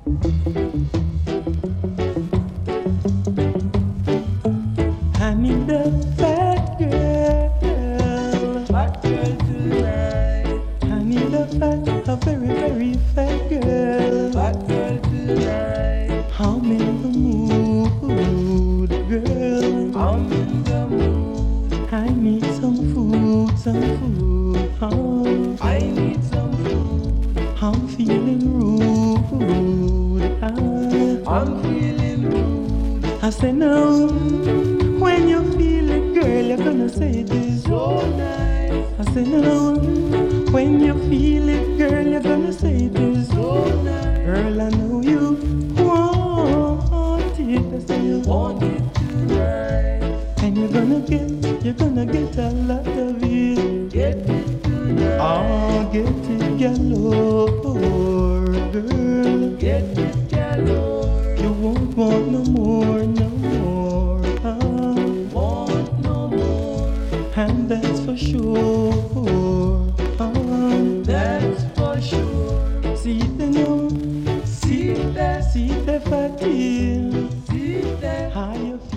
I need a fat girl tonight. I need a very, very fat girl tonight. I'm in the mood, girl. I'm in the mood. I need some food, I need some food. I'm feeling rude. I'm feeling rude. I say no. When you feel it, girl, you're gonna say it is so nice. I say no. When you feel it, girl, you're gonna say it is so nice. Girl, I know you want it. I say you want it tonight. And you're gonna get a lot of it. Get it tonight. Oh, get it galore, girl. Get it galore. You won't want no more, no more. Want no more. And that's for sure. That's for sure. See the no, see that, fat deal. See that, how you feel.